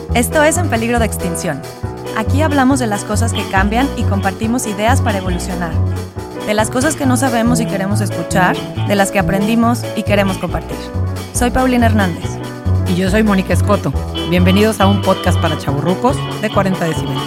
Esto es En Peligro de Extinción. Aquí hablamos de las cosas que cambian y compartimos ideas para evolucionar. De las cosas que no sabemos y queremos escuchar, de las que aprendimos y queremos compartir. Soy Paulina Hernández. Y yo soy Mónica Escoto. Bienvenidos a un podcast para chavorrucos de 40 decibeles.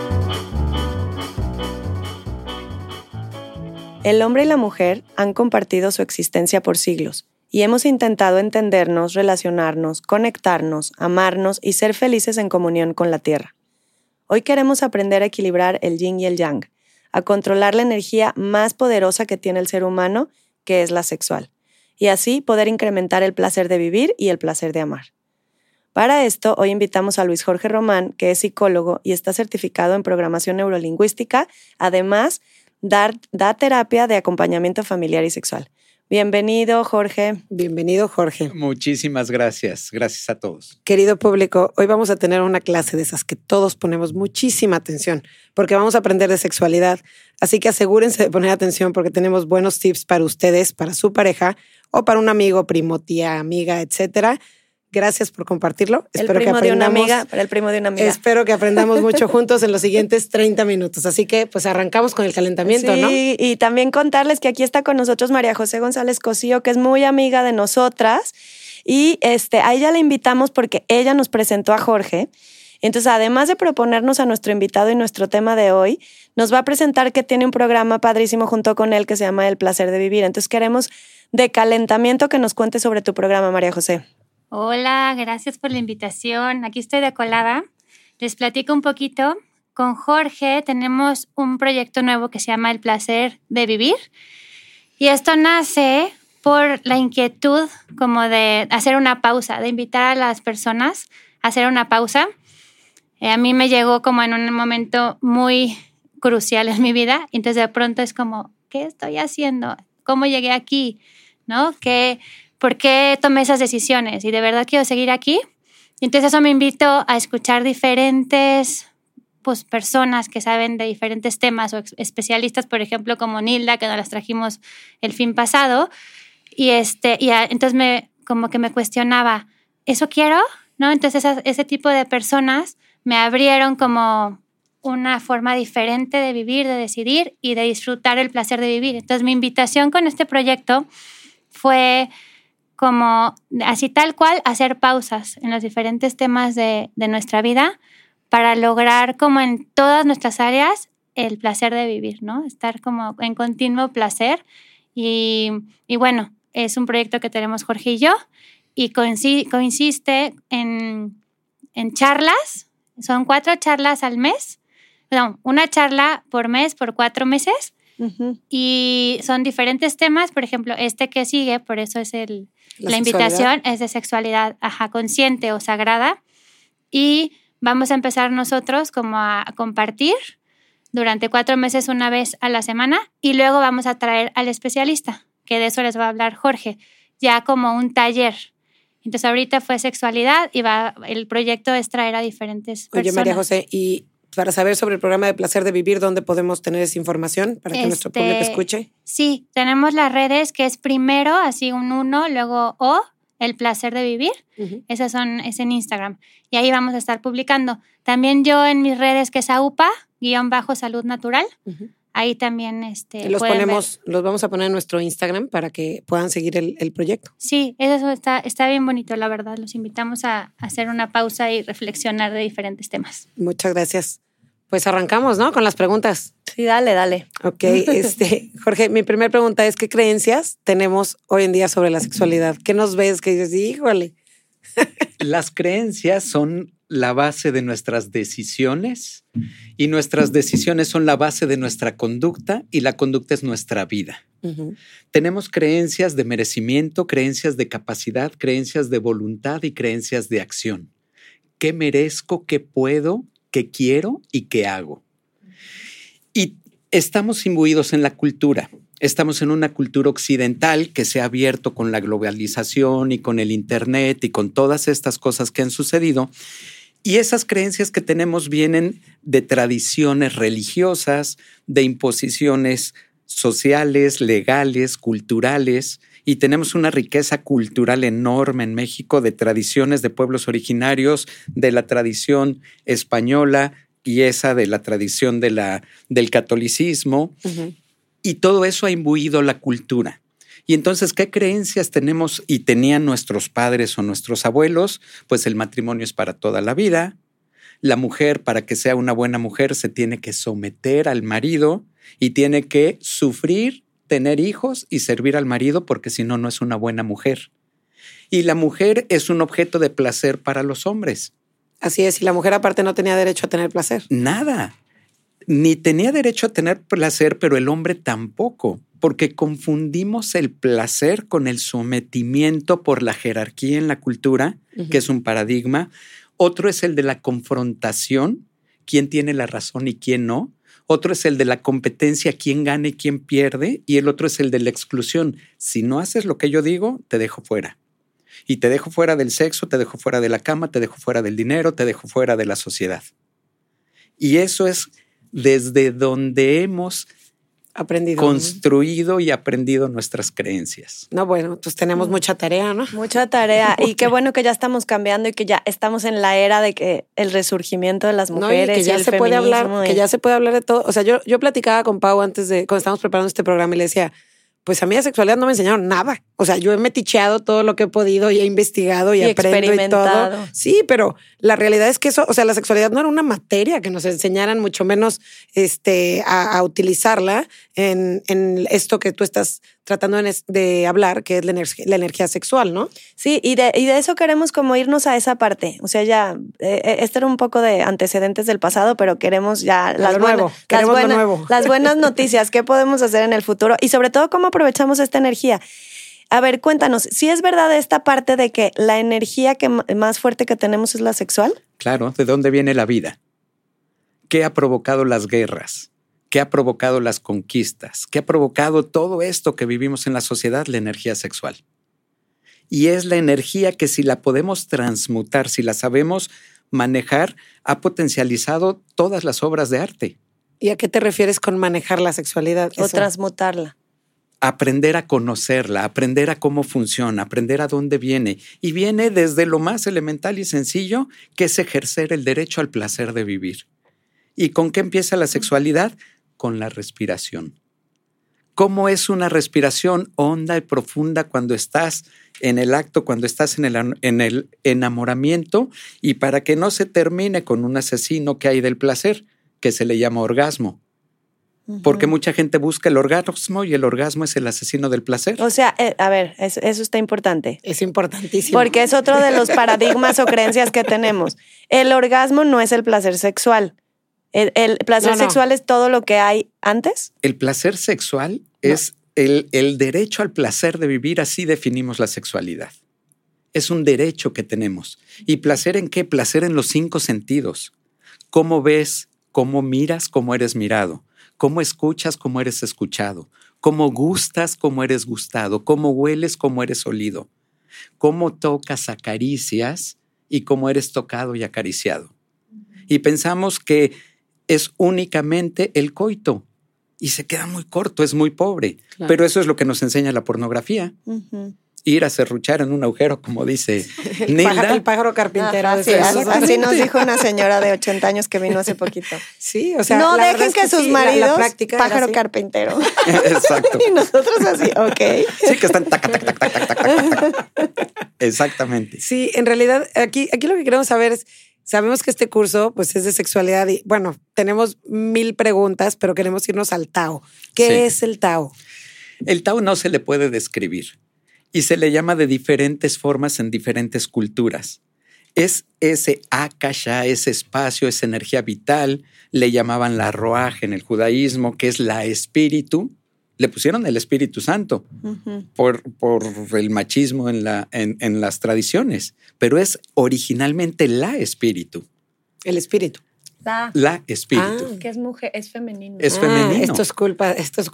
El hombre y la mujer han compartido su existencia por siglos y hemos intentado entendernos, relacionarnos, conectarnos, amarnos y ser felices en comunión con la tierra. Hoy queremos aprender a equilibrar el yin y el yang, a controlar la energía más poderosa que tiene el ser humano, que es la sexual, y así poder incrementar el placer de vivir y el placer de amar. Para esto, hoy invitamos a Luis Jorge Román, que es psicólogo y está certificado en programación neurolingüística. Además, da terapia de acompañamiento familiar y sexual. Bienvenido, Jorge. Bienvenido, Jorge. Muchísimas gracias. Gracias a todos. Querido público, hoy vamos a tener una clase de esas que todos ponemos muchísima atención, porque vamos a aprender de sexualidad. Así que asegúrense de poner atención porque tenemos buenos tips para ustedes, para su pareja o para un amigo, primo, tía, amiga, etcétera. Gracias por compartirlo. Para el primo de una amiga. Espero que aprendamos mucho juntos en los siguientes 30 minutos. Así que pues arrancamos con el calentamiento, sí, ¿no? Y también contarles que aquí está con nosotros María José González Cosío, que es muy amiga de nosotras. Y a ella la invitamos porque ella nos presentó a Jorge. Entonces, además de proponernos a nuestro invitado y nuestro tema de hoy, nos va a presentar que tiene un programa padrísimo junto con él que se llama El Placer de Vivir. Entonces, queremos de calentamiento que nos cuentes sobre tu programa, María José. Hola, gracias por la invitación. Aquí estoy de colada. Les platico un poquito. Con Jorge tenemos un proyecto nuevo que se llama El Placer de Vivir. Y esto nace por la inquietud como de hacer una pausa, de invitar a las personas a hacer una pausa. A mí me llegó como en un momento muy crucial en mi vida. Entonces de pronto es como, ¿qué estoy haciendo? ¿Cómo llegué aquí? ¿No? ¿Por qué tomé esas decisiones? ¿Y de verdad quiero seguir aquí? Y entonces eso me invitó a escuchar diferentes personas que saben de diferentes temas o especialistas, por ejemplo, como Nilda, que nos las trajimos el fin pasado. Y entonces como que me cuestionaba, ¿eso quiero? ¿No? Entonces ese tipo de personas me abrieron como una forma diferente de vivir, de decidir y de disfrutar el placer de vivir. Entonces mi invitación con este proyecto fue como así tal cual hacer pausas en los diferentes temas de nuestra vida para lograr como en todas nuestras áreas el placer de vivir, ¿no? Estar como en continuo placer y bueno, es un proyecto que tenemos Jorge y yo y consiste en charlas, son 4 charlas al mes, no, una charla por mes por 4 meses. Uh-huh. Y son diferentes temas, por ejemplo, que sigue, por eso es la invitación, es de sexualidad consciente o sagrada. Y vamos a empezar nosotros como a compartir durante 4 meses una vez a la semana y luego vamos a traer al especialista, que de eso les va a hablar Jorge, ya como un taller. Entonces ahorita fue sexualidad y el proyecto es traer a diferentes personas. Oye, María José, y para saber sobre el programa de Placer de Vivir, ¿dónde podemos tener esa información para que nuestro público escuche? Sí, tenemos las redes que es primero, así un 1, luego O, El Placer de Vivir. Uh-huh. Es en Instagram. Y ahí vamos a estar publicando. También yo en mis redes que es AUPA-Salud Natural. Uh-huh. Ahí también los vamos a poner en nuestro Instagram para que puedan seguir el proyecto. Sí, eso está bien bonito, la verdad. Los invitamos a hacer una pausa y reflexionar de diferentes temas. Muchas gracias. Pues arrancamos, ¿no? Con las preguntas. Sí, dale. Ok, Jorge, mi primera pregunta es, ¿qué creencias tenemos hoy en día sobre la sexualidad? ¿Qué nos ves que dices, híjole? Las creencias son la base de nuestras decisiones y nuestras decisiones son la base de nuestra conducta y la conducta es nuestra vida. Uh-huh. Tenemos creencias de merecimiento, creencias de capacidad, creencias de voluntad y creencias de acción. ¿Qué merezco? ¿Qué puedo? ¿Qué quiero y qué hago? Y estamos imbuidos en la cultura. Estamos en una cultura occidental que se ha abierto con la globalización y con el internet y con todas estas cosas que han sucedido. Y esas creencias que tenemos vienen de tradiciones religiosas, de imposiciones sociales, legales, culturales y tenemos una riqueza cultural enorme en México de tradiciones de pueblos originarios, de la tradición española y esa de la tradición del catolicismo. Uh-huh. Y todo eso ha imbuido la cultura. Y entonces, ¿qué creencias tenemos y tenían nuestros padres o nuestros abuelos? Pues el matrimonio es para toda la vida. La mujer, para que sea una buena mujer, se tiene que someter al marido y tiene que sufrir, tener hijos y servir al marido, porque si no, no es una buena mujer. Y la mujer es un objeto de placer para los hombres. Así es, y la mujer aparte no tenía derecho a tener placer. Nada. Ni tenía derecho a tener placer, pero el hombre tampoco, porque confundimos el placer con el sometimiento por la jerarquía en la cultura, uh-huh. que es un paradigma. Otro es el de la confrontación, quién tiene la razón y quién no. Otro es el de la competencia, quién gana y quién pierde. Y el otro es el de la exclusión. Si no haces lo que yo digo, te dejo fuera. Y te dejo fuera del sexo, te dejo fuera de la cama, te dejo fuera del dinero, te dejo fuera de la sociedad. Y eso es desde donde hemos construido y aprendido nuestras creencias. No, bueno, pues tenemos mucha tarea, ¿no? Mucha tarea. Y qué bueno que ya estamos cambiando y que ya estamos en la era de que el resurgimiento de las mujeres, no, y que ya el se puede hablar, que ya se puede hablar de todo. O sea, yo platicaba con Pau antes de, cuando estábamos preparando este programa, y le decía, pues a mí de sexualidad no me enseñaron nada. O sea, yo he meticheado todo lo que he podido y he investigado y aprendo y todo. Sí, pero la realidad es que eso, o sea, la sexualidad no era una materia que nos enseñaran, mucho menos a utilizarla en esto que tú estás tratando de hablar, que es la energía sexual, ¿no? Sí, y de eso queremos como irnos a esa parte. O sea, ya, este era un poco de antecedentes del pasado, pero queremos ya las buenas noticias. ¿Qué podemos hacer en el futuro? Y sobre todo, ¿cómo aprovechamos esta energía? A ver, cuéntanos, ¿sí es verdad esta parte de que la energía más fuerte que tenemos es la sexual? Claro, ¿de dónde viene la vida? ¿Qué ha provocado las guerras? ¿Qué ha provocado las conquistas? ¿Qué ha provocado todo esto que vivimos en la sociedad? La energía sexual. Y es la energía que, si la podemos transmutar, si la sabemos manejar, ha potencializado todas las obras de arte. ¿Y a qué te refieres con manejar la sexualidad? O transmutarla. Aprender a conocerla, aprender a cómo funciona, aprender a dónde viene. Y viene desde lo más elemental y sencillo, que es ejercer el derecho al placer de vivir. ¿Y con qué empieza la sexualidad? Con la respiración. ¿Cómo es una respiración honda y profunda cuando estás en el acto, cuando estás en el enamoramiento? Y para que no se termine con un asesino que hay del placer, que se le llama orgasmo. Porque mucha gente busca el orgasmo y el orgasmo es el asesino del placer. O sea, a ver, eso está importante. Es importantísimo. Porque es otro de los paradigmas o creencias que tenemos. El orgasmo no es el placer sexual. ¿El placer sexual es todo lo que hay antes? El placer sexual es el derecho al placer de vivir. Así definimos la sexualidad. Es un derecho que tenemos. ¿Y placer en qué? Placer en los 5 sentidos. ¿Cómo ves? ¿Cómo miras? ¿Cómo eres mirado? ¿Cómo escuchas? ¿Cómo eres escuchado? ¿Cómo gustas? ¿Cómo eres gustado? ¿Cómo hueles? ¿Cómo eres olido? ¿Cómo tocas? ¿Acaricias? ¿Y cómo eres tocado y acariciado? Y pensamos que es únicamente el coito y se queda muy corto, es muy pobre. Claro. Pero eso es lo que nos enseña la pornografía. Ir a serruchar en un agujero, como dice Nilda. El pájaro carpintero. Así nos dijo una señora de 80 años que vino hace poquito. Sí, o sea, no dejen que sus maridos, pájaro así. Carpintero. Exacto. Y nosotros así, ok. Sí, que están tac, tac, tac, tac, tac, tac, tac. Exactamente. Sí, en realidad, aquí lo que queremos saber es, sabemos que este curso pues es de sexualidad y bueno, tenemos 1000 preguntas, pero queremos irnos al Tao. ¿Qué es el Tao? El Tao no se le puede describir y se le llama de diferentes formas en diferentes culturas. Es ese akasha, ese espacio, esa energía vital. Le llamaban la Ruach en el judaísmo, que es la espíritu. Le pusieron el Espíritu Santo por el machismo en las tradiciones, pero es originalmente la espíritu. El espíritu. La espíritu. Que es mujer, es femenino. Es femenino. Esto es culpa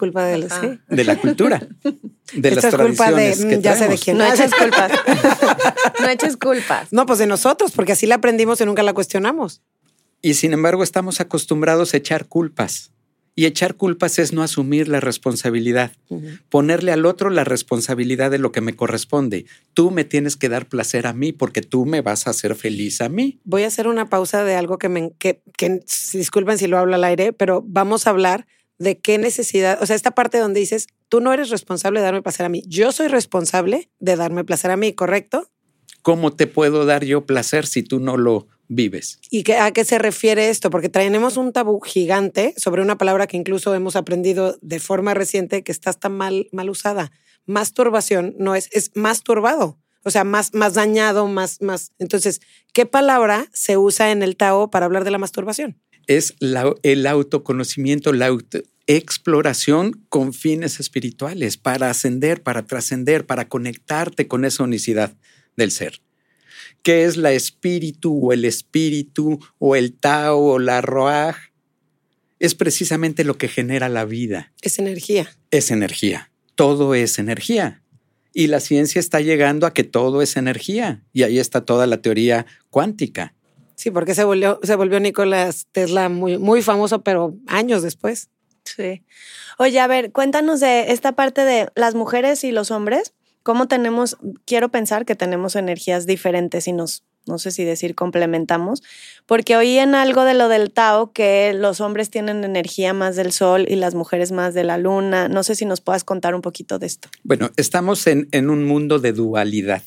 de la cultura, de las tradiciones que ya sé de quién. No eches culpas. No eches culpas. No, pues de nosotros, porque así la aprendimos y nunca la cuestionamos. Y sin embargo estamos acostumbrados a echar culpas. Y echar culpas es no asumir la responsabilidad, ponerle al otro la responsabilidad de lo que me corresponde. Tú me tienes que dar placer a mí porque tú me vas a hacer feliz a mí. Voy a hacer una pausa de algo que disculpen si lo hablo al aire, pero vamos a hablar de qué necesidad, o sea, esta parte donde dices, tú no eres responsable de darme placer a mí, yo soy responsable de darme placer a mí, ¿correcto? ¿Cómo te puedo dar yo placer si tú no lo vives? ¿Y a qué se refiere esto? Porque tenemos un tabú gigante sobre una palabra que incluso hemos aprendido de forma reciente que está hasta mal usada. Masturbación no es masturbado, o sea, más dañado, más. Entonces, ¿qué palabra se usa en el Tao para hablar de la masturbación? Es el autoconocimiento, la exploración con fines espirituales, para ascender, para trascender, para conectarte con esa unicidad del ser. ¿Qué es la espíritu o el Tao o la Roaj? Es precisamente lo que genera la vida. Es energía. Es energía. Todo es energía. Y la ciencia está llegando a que todo es energía. Y ahí está toda la teoría cuántica. Sí, porque se volvió Nikola Tesla muy, muy famoso, pero años después. Sí. Oye, a ver, cuéntanos de esta parte de las mujeres y los hombres. ¿Cómo quiero pensar que tenemos energías diferentes y no sé si decir complementamos? Porque oí en algo de lo del Tao que los hombres tienen energía más del sol y las mujeres más de la luna. No sé si nos puedas contar un poquito de esto. Bueno, estamos en un mundo de dualidad.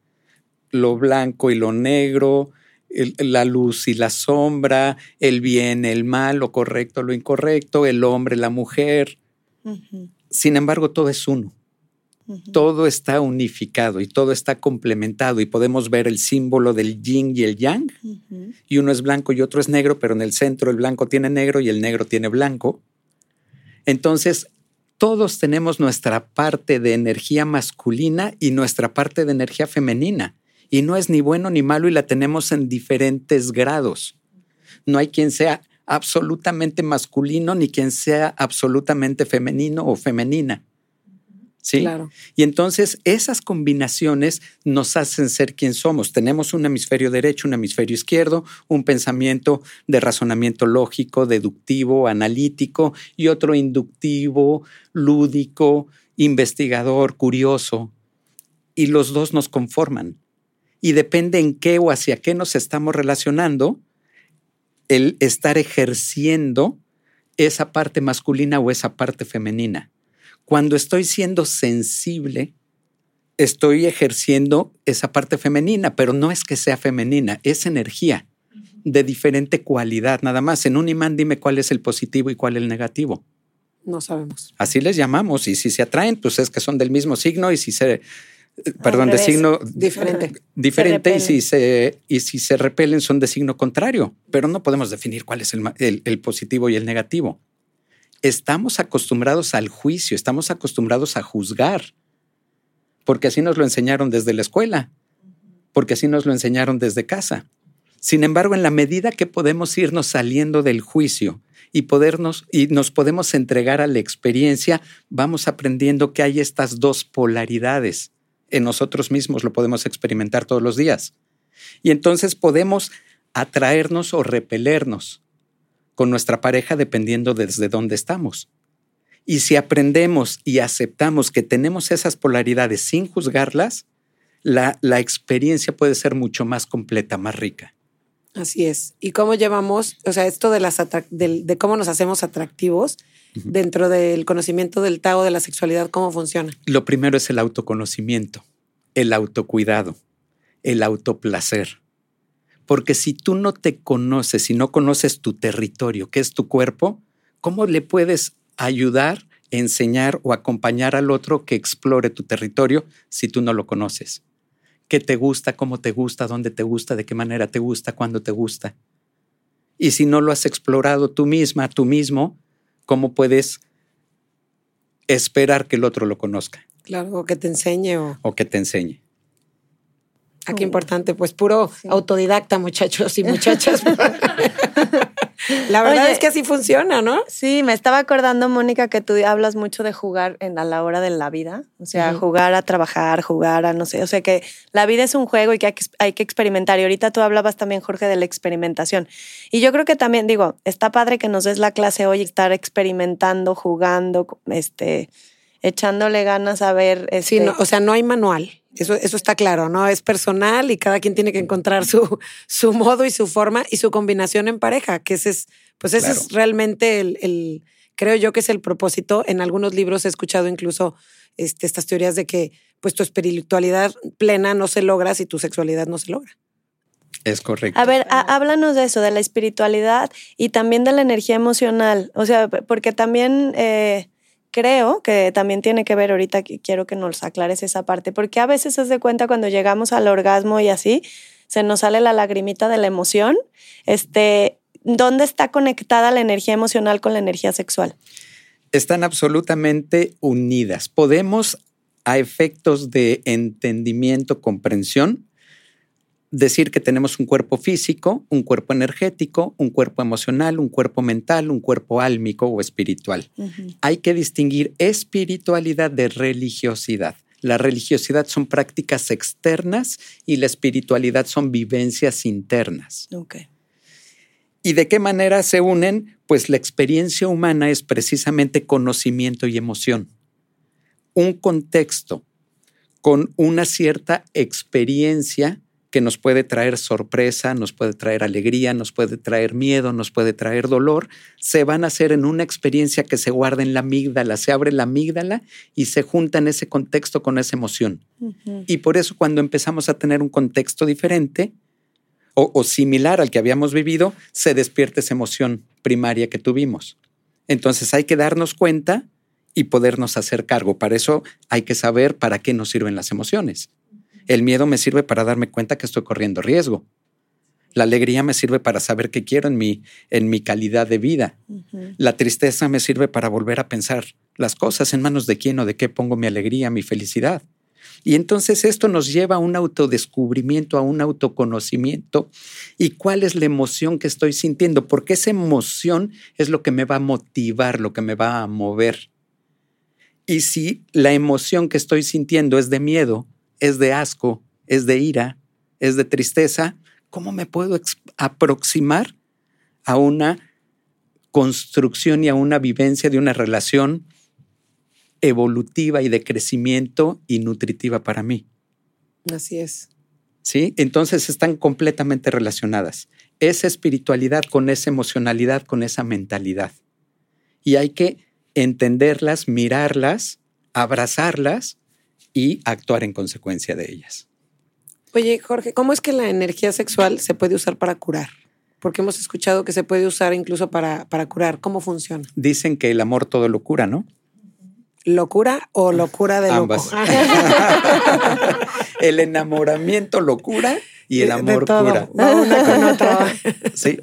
Lo blanco y lo negro, la luz y la sombra, el bien, el mal, lo correcto, lo incorrecto, el hombre, la mujer. Uh-huh. Sin embargo, todo es uno. Uh-huh. Todo está unificado y todo está complementado y podemos ver el símbolo del yin y el yang. Uh-huh. Y uno es blanco y otro es negro, pero en el centro el blanco tiene negro y el negro tiene blanco. Entonces, todos tenemos nuestra parte de energía masculina y nuestra parte de energía femenina. Y no es ni bueno ni malo y la tenemos en diferentes grados. No hay quien sea absolutamente masculino ni quien sea absolutamente femenino o femenina. ¿Sí? Claro. Y entonces esas combinaciones nos hacen ser quien somos. Tenemos un hemisferio derecho, un hemisferio izquierdo, un pensamiento de razonamiento lógico, deductivo, analítico y otro inductivo, lúdico, investigador, curioso. Y los dos nos conforman. Y depende en qué o hacia qué nos estamos relacionando, el estar ejerciendo esa parte masculina o esa parte femenina. Cuando estoy siendo sensible, estoy ejerciendo esa parte femenina, pero no es que sea femenina, es energía de diferente cualidad, nada más. En un imán dime cuál es el positivo y cuál el negativo. No sabemos. Así les llamamos, y si se atraen, pues es que son del mismo signo, y si se... de signo diferente y si se repelen son de signo contrario, pero no podemos definir cuál es el positivo y el negativo. Estamos acostumbrados al juicio, estamos acostumbrados a juzgar, porque así nos lo enseñaron desde la escuela, porque así nos lo enseñaron desde casa. Sin embargo, en la medida que podemos irnos saliendo del juicio y nos podemos entregar a la experiencia, vamos aprendiendo que hay estas dos polaridades. En nosotros mismos lo podemos experimentar todos los días. Y entonces podemos atraernos o repelernos con nuestra pareja dependiendo desde dónde estamos. Y si aprendemos y aceptamos que tenemos esas polaridades sin juzgarlas, la experiencia puede ser mucho más completa, más rica. Así es. ¿Y cómo llevamos, o sea, esto de cómo nos hacemos atractivos dentro del conocimiento del Tao de la sexualidad, cómo funciona? Lo primero es el autoconocimiento, el autocuidado, el autoplacer. Porque si tú no te conoces, si no conoces tu territorio, que es tu cuerpo, ¿cómo le puedes ayudar, enseñar o acompañar al otro que explore tu territorio si tú no lo conoces? ¿Qué te gusta, cómo te gusta, dónde te gusta, de qué manera te gusta, cuándo te gusta? Y si no lo has explorado tú misma, tú mismo, ¿cómo puedes esperar que el otro lo conozca? Claro, o que te enseñe. O que te enseñe. Qué importante, pues puro autodidacta, muchachos y muchachas. La verdad Oye, es que así funciona, ¿no? Sí, me estaba acordando, Mónica, que tú hablas mucho de jugar a la hora de la vida. O sea, jugar a trabajar, jugar a no sé. O sea, que la vida es un juego y que hay que experimentar. Y ahorita tú hablabas también, Jorge, de la experimentación. Y yo creo que también, digo, está padre que nos des la clase hoy, estar experimentando, jugando, echándole ganas a ver. Sí, no, o sea, no hay manual. Eso está claro, ¿no? Es personal y cada quien tiene que encontrar su modo y su forma y su combinación en pareja, que ese es realmente creo yo que es el propósito. En algunos libros he escuchado incluso estas teorías de que pues tu espiritualidad plena no se logra si tu sexualidad no se logra. Es correcto. A ver, háblanos de eso, de la espiritualidad y también de la energía emocional. O sea, porque también creo que también tiene que ver, ahorita quiero que nos aclares esa parte, porque a veces se de cuenta cuando llegamos al orgasmo y así, se nos sale la lagrimita de la emoción. ¿Dónde está conectada la energía emocional con la energía sexual? Están absolutamente unidas. Podemos, a efectos de entendimiento, comprensión, decir que tenemos un cuerpo físico, un cuerpo energético, un cuerpo emocional, un cuerpo mental, un cuerpo álmico o espiritual. Hay que distinguir espiritualidad de religiosidad. La religiosidad son prácticas externas y la espiritualidad son vivencias internas. Okay. ¿Y de qué manera se unen? Pues la experiencia humana es precisamente conocimiento y emoción. Un contexto con una cierta experiencia que nos puede traer sorpresa, nos puede traer alegría, nos puede traer miedo, nos puede traer dolor, se van a hacer en una experiencia que se guarda en la amígdala, se abre la amígdala y se junta en ese contexto con esa emoción. Y por eso cuando empezamos a tener un contexto diferente o similar al que habíamos vivido, se despierta esa emoción primaria que tuvimos. Entonces hay que darnos cuenta y podernos hacer cargo. Para eso hay que saber para qué nos sirven las emociones. El miedo me sirve para darme cuenta que estoy corriendo riesgo. La alegría me sirve para saber qué quiero en mi calidad de vida. La tristeza me sirve para volver a pensar las cosas, en manos de quién o de qué pongo mi alegría, mi felicidad. Y entonces esto nos lleva a un autodescubrimiento, a un autoconocimiento. ¿Y cuál es la emoción que estoy sintiendo? Porque esa emoción es lo que me va a motivar, lo que me va a mover. Y si la emoción que estoy sintiendo es de miedo, es de asco, es de ira, es de tristeza, ¿cómo me puedo aproximar a una construcción y a una vivencia de una relación evolutiva y de crecimiento y nutritiva para mí? Así es. ¿Sí? Entonces están completamente relacionadas. Esa espiritualidad con esa emocionalidad, con esa mentalidad. Y hay que entenderlas, mirarlas, abrazarlas y actuar en consecuencia de ellas. Oye, Jorge, ¿cómo es que la energía sexual se puede usar para curar? Porque hemos escuchado que se puede usar incluso para curar. ¿Cómo funciona? Dicen que el amor todo lo cura, ¿no? ¿Locura o locura de Ambas. loco? El enamoramiento lo cura y el amor cura. Va una con otra. Sí.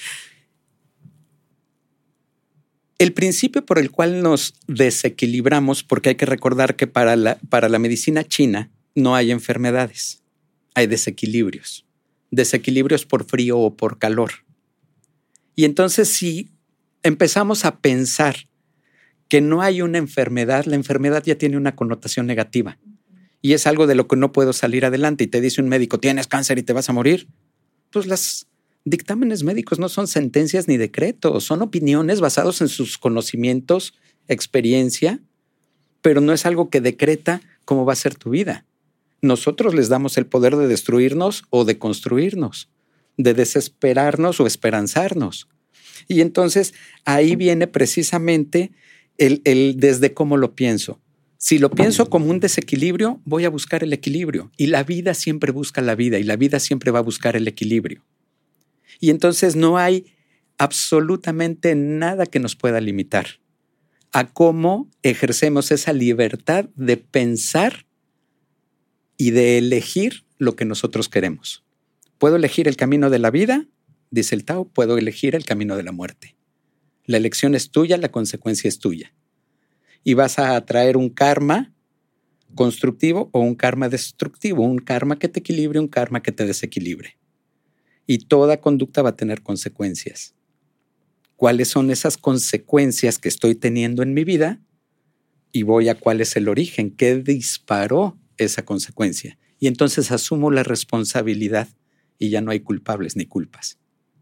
El principio por el cual nos desequilibramos, porque hay que recordar que para la medicina china no hay enfermedades, hay desequilibrios. Desequilibrios por frío o por calor. Y entonces si empezamos a pensar que no hay una enfermedad, la enfermedad ya tiene una connotación negativa. Y es algo de lo que no puedo salir adelante. Y te dice un médico, tienes cáncer y te vas a morir. Pues los dictámenes médicos no son sentencias ni decretos, son opiniones basadas en sus conocimientos, experiencia, pero no es algo que decreta cómo va a ser tu vida. Nosotros les damos el poder de destruirnos o de construirnos, de desesperarnos o esperanzarnos. Y entonces ahí viene precisamente el desde cómo lo pienso. Si lo pienso como un desequilibrio, voy a buscar el equilibrio. Y la vida siempre busca la vida y la vida siempre va a buscar el equilibrio. Y entonces no hay absolutamente nada que nos pueda limitar a cómo ejercemos esa libertad de pensar y de elegir lo que nosotros queremos. ¿Puedo elegir el camino de la vida? Dice el Tao, puedo elegir el camino de la muerte. La elección es tuya, la consecuencia es tuya. Y vas a atraer un karma constructivo o un karma destructivo, un karma que te equilibre, un karma que te desequilibre. Y toda conducta va a tener consecuencias. cuáles son esas consecuencias que estoy teniendo en mi vida y voy a cuál es el origen, qué disparó esa consecuencia. Y entonces asumo la responsabilidad y ya no hay culpables ni culpas.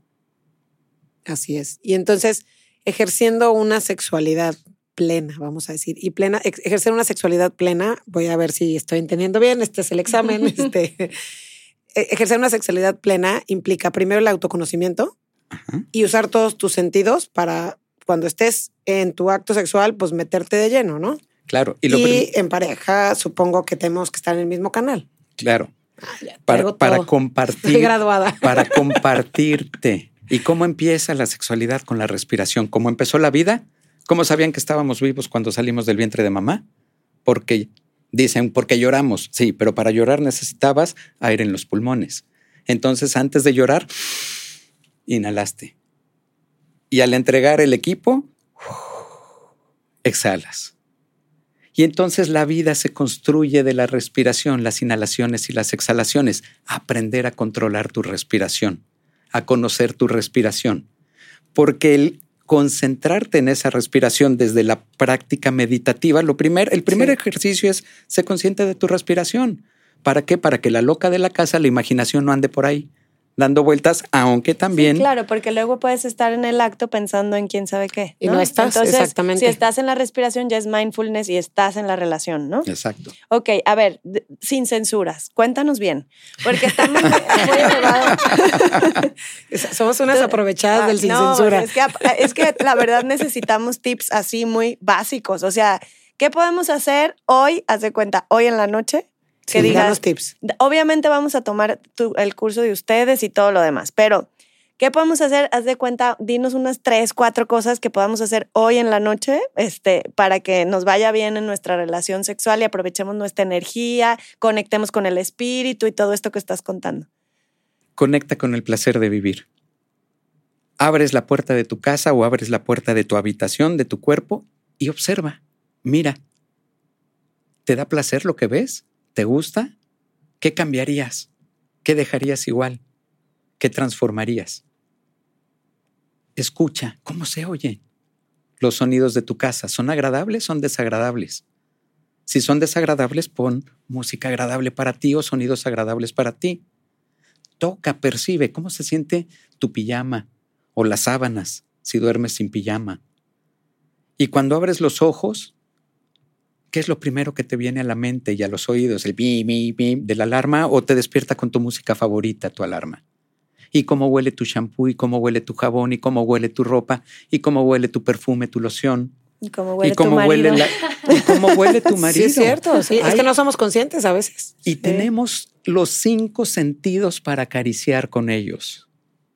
Así es. Y entonces, ejerciendo una sexualidad plena, vamos a decir, y ejercer una sexualidad plena, voy a ver si estoy entendiendo bien, este es el examen, ejercer una sexualidad plena implica primero el autoconocimiento. Ajá. Y usar todos tus sentidos para cuando estés en tu acto sexual, pues meterte de lleno, ¿no? Claro. Y en pareja, supongo que tenemos que estar en el mismo canal. Claro. Para compartir. Estoy graduada. Para compartirte. ¿Y cómo empieza la sexualidad? Con la respiración. ¿Cómo empezó la vida? ¿Cómo sabían que estábamos vivos cuando salimos del vientre de mamá? Porque lloramos. Sí, pero para llorar necesitabas aire en los pulmones. Entonces, antes de llorar, inhalaste. Y al entregar el equipo, exhalas. Y entonces la vida se construye de la respiración, las inhalaciones y las exhalaciones. Aprender a controlar tu respiración, a conocer tu respiración. Porque el concentrarte en esa respiración desde la práctica meditativa, el primer ejercicio es ser consciente de tu respiración. ¿Para qué? Para que la loca de la casa, la imaginación, no ande por ahí dando vueltas, aunque también... Sí, claro, porque luego puedes estar en el acto pensando en quién sabe qué, ¿no? Y no estás, entonces, exactamente. Si estás en la respiración ya es mindfulness y estás en la relación, ¿no? Exacto. Ok, a ver, sin censuras, cuéntanos bien, porque está muy elevado. Somos unas aprovechadas del sin censura. Es que la verdad necesitamos tips así muy básicos, o sea, ¿qué podemos hacer hoy, haz de cuenta, hoy en la noche? Que digas, los tips. Obviamente vamos a tomar el curso de ustedes y todo lo demás, pero ¿qué podemos hacer? Haz de cuenta, dinos unas 3, 4 cosas que podamos hacer hoy en la noche para que nos vaya bien en nuestra relación sexual y aprovechemos nuestra energía, conectemos con el espíritu y todo esto que estás contando. Conecta con el placer de vivir. Abres la puerta de tu casa o abres la puerta de tu habitación, de tu cuerpo y observa, mira. ¿Te da placer lo que ves? ¿Te gusta? ¿Qué cambiarías? ¿Qué dejarías igual? ¿Qué transformarías? Escucha, ¿cómo se oyen los sonidos de tu casa? ¿Son agradables o son desagradables? Si son desagradables, pon música agradable para ti o sonidos agradables para ti. Toca, percibe cómo se siente tu pijama o las sábanas si duermes sin pijama. Y cuando abres los ojos, ¿qué es lo primero que te viene a la mente y a los oídos? ¿El bim, bim, bim de la alarma o te despierta con tu música favorita, tu alarma? ¿Y cómo huele tu shampoo? ¿Y cómo huele tu jabón? ¿Y cómo huele tu ropa? ¿Y cómo huele tu perfume, tu loción? ¿Y cómo huele tu marido? ¿Y cómo huele tu marido? Sí, es cierto. Sí. Es que no somos conscientes a veces. Y tenemos los 5 sentidos para acariciar con ellos.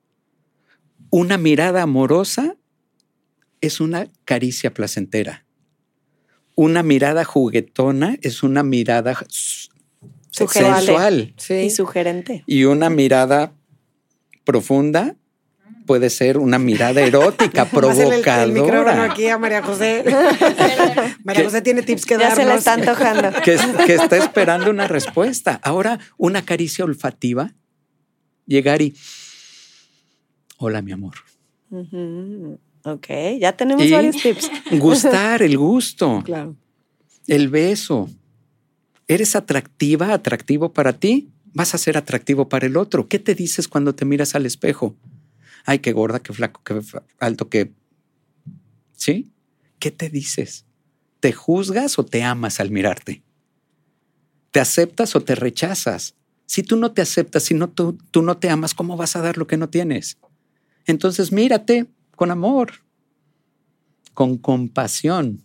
Una mirada amorosa es una caricia placentera. Una mirada juguetona es una mirada sensual. Sí. Y sugerente. Y una mirada profunda puede ser una mirada erótica, provocadora. El micrófono aquí a María José. María José tiene tips que darnos. Ya se le está antojando. Que está esperando una respuesta. Ahora, una caricia olfativa. Llegar y... Hola, mi amor. Ok, ya tenemos varios tips. Gustar, el gusto. Claro. El beso. ¿Eres atractiva, atractivo para ti? Vas a ser atractivo para el otro. ¿Qué te dices cuando te miras al espejo? Ay, qué gorda, qué flaco, qué alto, qué... ¿Sí? ¿Qué te dices? ¿Te juzgas o te amas al mirarte? ¿Te aceptas o te rechazas? Si tú no te aceptas, si no, tú no te amas, ¿cómo vas a dar lo que no tienes? Entonces mírate con amor, con compasión.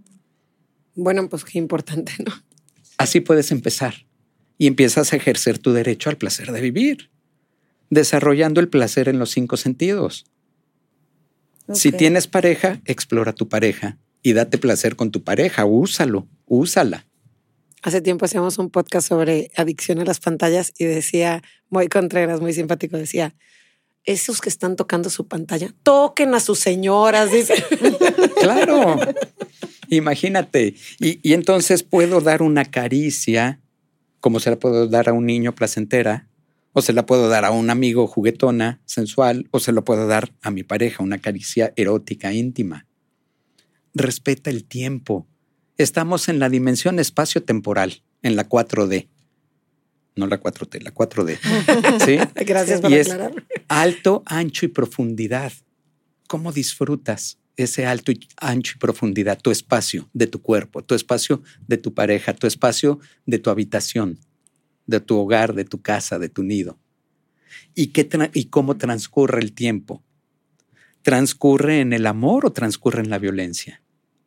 Bueno, pues qué importante, ¿no? Así puedes empezar y empiezas a ejercer tu derecho al placer de vivir, desarrollando el placer en los 5 sentidos. Okay. Si tienes pareja, explora tu pareja y date placer con tu pareja, úsala. Hace tiempo hacíamos un podcast sobre adicción a las pantallas y decía, Moy Contreras, muy simpático, decía, esos que están tocando su pantalla, toquen a sus señoras, dice. Claro, imagínate. Y entonces puedo dar una caricia, como se la puedo dar a un niño placentera, O se la puedo dar a un amigo juguetona, sensual, o se lo puedo dar a mi pareja, una caricia erótica, íntima. Respeta el tiempo. Estamos en la dimensión espacio-temporal, en la 4D. No la 4T, la 4D. ¿Sí? Gracias por aclarar. Alto, ancho y profundidad. ¿Cómo disfrutas ese alto, ancho y profundidad? Tu espacio de tu cuerpo, tu espacio de tu pareja, tu espacio de tu habitación, de tu hogar, de tu casa, de tu nido. ¿Y cómo transcurre el tiempo? ¿Transcurre en el amor o transcurre en la violencia?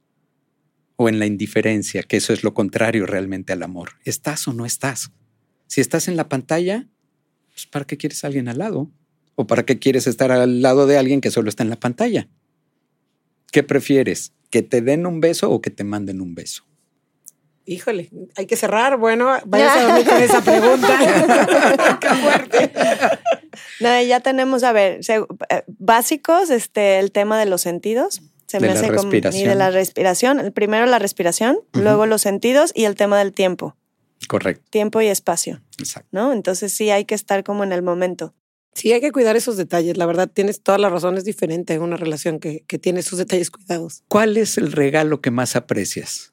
O en la indiferencia, que eso es lo contrario realmente al amor. ¿Estás o no estás? Si estás en la pantalla, pues ¿para qué quieres a alguien al lado? ¿O para qué quieres estar al lado de alguien que solo está en la pantalla? ¿Qué prefieres? ¿Que te den un beso o que te manden un beso? Híjole, hay que cerrar. Bueno, vayas a dormir con esa pregunta. ¡Qué fuerte! No, ya tenemos, a ver, básicos, el tema de los sentidos. Se me hace como y de la respiración. Primero la respiración, luego los sentidos y el tema del tiempo. Correcto. Tiempo y espacio. Exacto. ¿No? Entonces sí hay que estar como en el momento. Sí, hay que cuidar esos detalles. La verdad, tienes toda la razón. Es diferente una relación que tiene esos detalles cuidados. ¿Cuál es el regalo que más aprecias?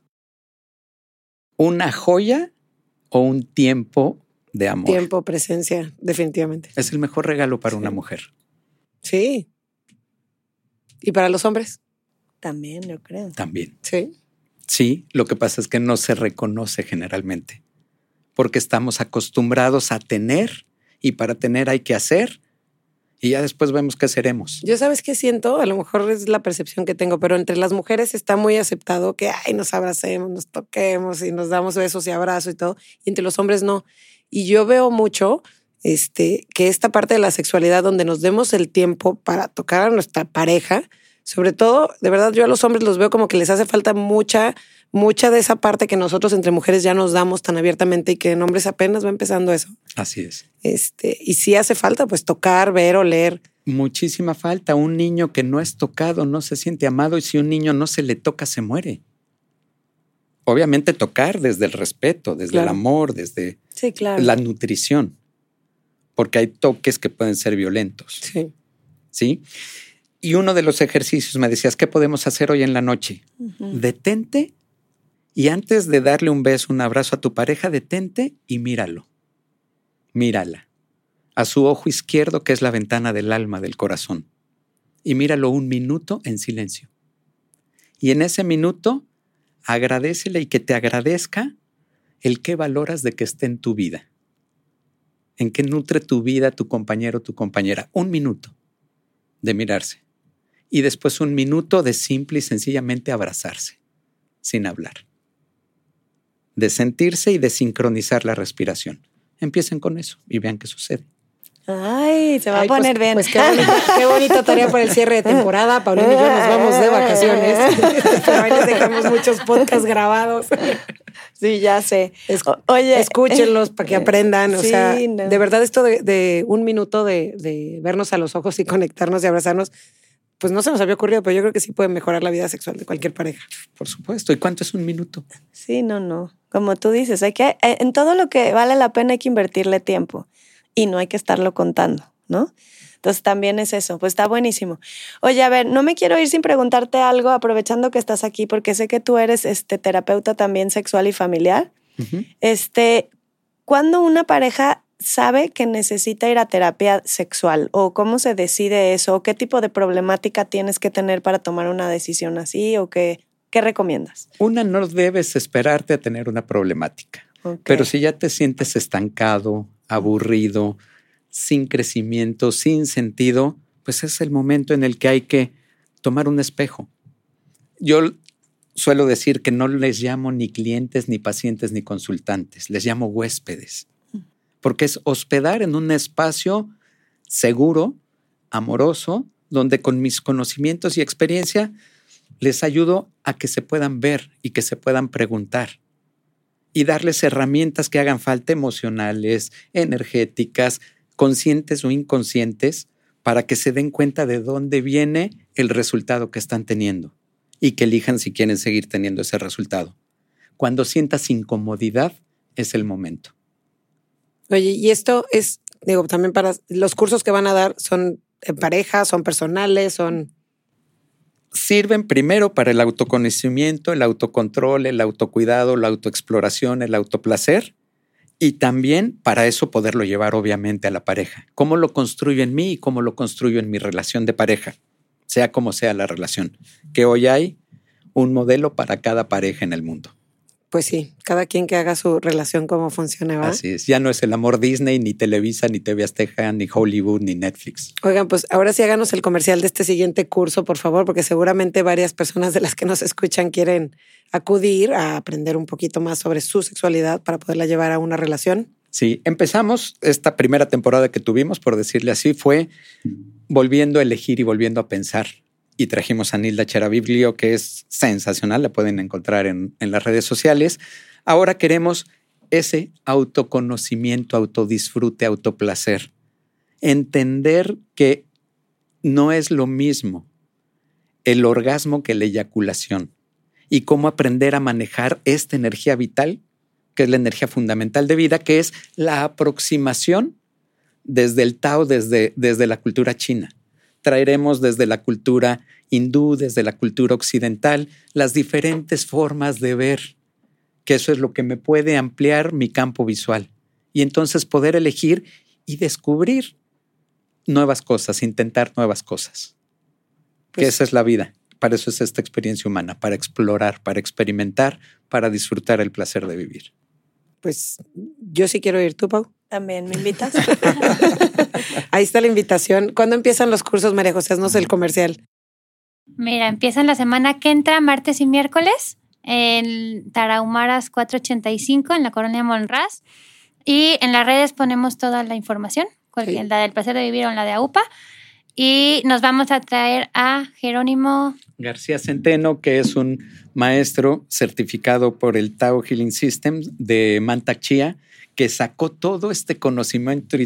¿Una joya o un tiempo de amor? Tiempo, presencia, definitivamente. Es el mejor regalo para una mujer. Sí. ¿Y para los hombres? También, yo creo. También. Sí. Sí, lo que pasa es que no se reconoce generalmente, porque estamos acostumbrados a tener y para tener hay que hacer y ya después vemos qué seremos. Yo, ¿sabes qué siento? A lo mejor es la percepción que tengo, pero entre las mujeres está muy aceptado que nos abracemos, nos toquemos y nos damos besos y abrazos y todo, y entre los hombres no. Y yo veo mucho que esta parte de la sexualidad donde nos demos el tiempo para tocar a nuestra pareja, sobre todo, de verdad, yo a los hombres los veo como que les hace falta mucha de esa parte que nosotros entre mujeres ya nos damos tan abiertamente y que en hombres apenas va empezando eso. Así es. Y sí hace falta, pues, tocar, ver, oler. Muchísima falta. Un niño que no es tocado no se siente amado y si un niño no se le toca, se muere. Obviamente tocar desde el respeto, desde el amor, desde la nutrición, porque hay toques que pueden ser violentos. Sí. ¿Sí? Y uno de los ejercicios me decías, ¿qué podemos hacer hoy en la noche? Detente y antes de darle un beso, un abrazo a tu pareja, detente y míralo. Mírala. A su ojo izquierdo, que es la ventana del alma, del corazón. Y míralo un minuto en silencio. Y en ese minuto, agradécele y que te agradezca el qué valoras de que esté en tu vida. En qué nutre tu vida tu compañero o tu compañera. Un minuto de mirarse. Y después un minuto de simple y sencillamente abrazarse, sin hablar. De sentirse y de sincronizar la respiración. Empiecen con eso y vean qué sucede. Ay, se va a poner bien. Pues qué bonita tarea para el cierre de temporada. Paulina y yo nos vamos de vacaciones. Pero ahí les dejamos muchos podcasts grabados. Sí, ya sé. Oye, escúchenlos para que aprendan. O sea, de verdad esto de un minuto de vernos a los ojos y conectarnos y abrazarnos, pues no se nos había ocurrido, pero yo creo que sí puede mejorar la vida sexual de cualquier pareja. Por supuesto. ¿Y cuánto es un minuto? Sí, no. Como tú dices, en todo lo que vale la pena hay que invertirle tiempo y no hay que estarlo contando, ¿no? Entonces también es eso, pues está buenísimo. Oye, a ver, no me quiero ir sin preguntarte algo, aprovechando que estás aquí, porque sé que tú eres terapeuta también sexual y familiar. Uh-huh. ¿Cuándo una pareja sabe que necesita ir a terapia sexual? ¿O cómo se decide eso? ¿O qué tipo de problemática tienes que tener para tomar una decisión así? ¿O qué recomiendas? No debes esperarte a tener una problemática. Okay. Pero si ya te sientes estancado, aburrido, sin crecimiento, sin sentido, pues es el momento en el que hay que tomar un espejo. Yo suelo decir que no les llamo ni clientes, ni pacientes, ni consultantes. Les llamo huéspedes. Porque es hospedar en un espacio seguro, amoroso, donde con mis conocimientos y experiencia les ayudo a que se puedan ver y que se puedan preguntar y darles herramientas que hagan falta, emocionales, energéticas, conscientes o inconscientes, para que se den cuenta de dónde viene el resultado que están teniendo y que elijan si quieren seguir teniendo ese resultado. Cuando sientas incomodidad, es el momento. Oye, y esto es Digo, también para los cursos que van a dar, ¿son en pareja, son personales, son...? Sirven primero para el autoconocimiento, el autocontrol, el autocuidado, la autoexploración, el autoplacer, y también para eso poderlo llevar obviamente a la pareja. ¿Cómo lo construyo en mí y cómo lo construyo en mi relación de pareja? Sea como sea la relación. Que hoy hay un modelo para cada pareja en el mundo. Pues sí, cada quien que haga su relación cómo funciona, ¿va? Así es, ya no es el amor Disney, ni Televisa, ni TV Azteca, ni Hollywood, ni Netflix. Oigan, pues ahora sí háganos el comercial de este siguiente curso, por favor, porque seguramente varias personas de las que nos escuchan quieren acudir a aprender un poquito más sobre su sexualidad para poderla llevar a una relación. Sí, empezamos esta primera temporada que tuvimos, por decirle así, fue volviendo a elegir y volviendo a pensar. Y trajimos a Nilda Cheraviglio, que es sensacional, la pueden encontrar en las redes sociales. Ahora queremos ese autoconocimiento, autodisfrute, autoplacer. Entender que no es lo mismo el orgasmo que la eyaculación y cómo aprender a manejar esta energía vital, que es la energía fundamental de vida, que es la aproximación desde el Tao, desde la cultura china. Traeremos desde la cultura hindú, desde la cultura occidental, las diferentes formas de ver, que eso es lo que me puede ampliar mi campo visual. Y entonces poder elegir y descubrir nuevas cosas, intentar nuevas cosas. Pues, que esa es la vida. Para eso es esta experiencia humana, para explorar, para experimentar, para disfrutar el placer de vivir. Pues yo sí quiero ir. ¿Tú, Pau? ¿También me invitas? Ahí está la invitación. ¿Cuándo empiezan los cursos, María José? Haznos el comercial. Mira, empiezan la semana que entra, martes y miércoles, en Tarahumaras 485, en la Colonia Monraz. Y en las redes ponemos toda la información, Sí. la del placer de vivir o la de AUPA. Y nos vamos a traer a Jerónimo García Centeno, que es un maestro certificado por el Tao Healing System de Mantak Chia, que sacó todo este conocimiento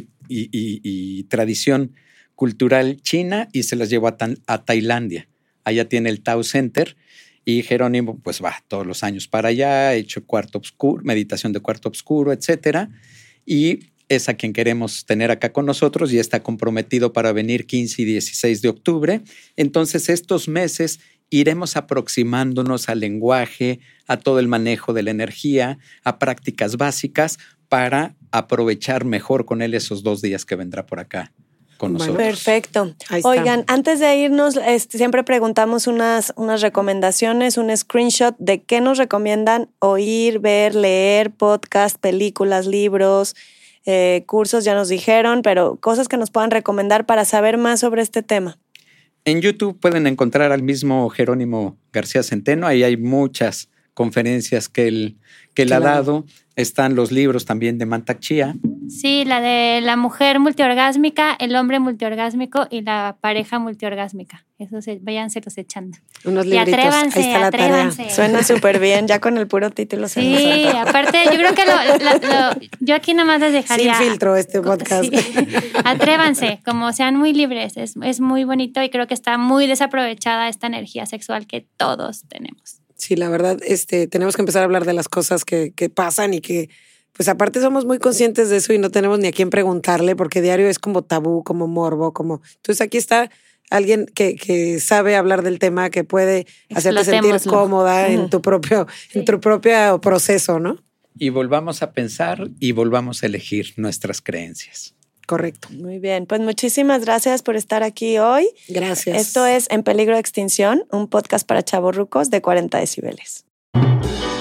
y tradición cultural china y se las llevó a Tailandia. Allá tiene el Tao Center y Jerónimo pues va todos los años para allá, ha hecho cuarto oscuro, meditación de cuarto oscuro, etcétera. Y es a quien queremos tener acá con nosotros y está comprometido para venir 15 y 16 de octubre. Entonces estos meses iremos aproximándonos al lenguaje, a todo el manejo de la energía, a prácticas básicas para aprovechar mejor con él esos 2 días que vendrá por acá con nosotros. Perfecto. Ahí está. Oigan, antes de irnos, siempre preguntamos unas recomendaciones, un screenshot de qué nos recomiendan oír, ver, leer, podcast, películas, libros, cursos, ya nos dijeron, pero cosas que nos puedan recomendar para saber más sobre este tema. En YouTube pueden encontrar al mismo Jerónimo García Centeno. Ahí hay muchas conferencias que él ha dado. Están los libros también de Mantak Chia. Sí, la de la mujer multiorgásmica, el hombre multiorgásmico y la pareja multiorgásmica. Eso váyanselos echando. Unos Y libritos. atrévanse, Ahí está la atrévanse. tarea. Suena súper bien, ya con el puro título. se nos Sí, antoja. aparte, yo creo que yo aquí nomás les dejaría. Sin filtro este podcast. Sí. Atrévanse, como sean muy libres. Es muy bonito y creo que está muy desaprovechada esta energía sexual que todos tenemos. Sí, la verdad, tenemos que empezar a hablar de las cosas que pasan y que, pues aparte somos muy conscientes de eso y no tenemos ni a quién preguntarle porque diario es como tabú, como morbo, como... Entonces aquí está alguien que sabe hablar del tema, que puede hacerte sentir Explotémoslo. cómoda en tu propio proceso, ¿no? Y volvamos a pensar y volvamos a elegir nuestras creencias. Correcto. Muy bien, pues muchísimas gracias por estar aquí hoy. Gracias. Esto es En Peligro de Extinción, un podcast para chavorrucos de 40 decibeles.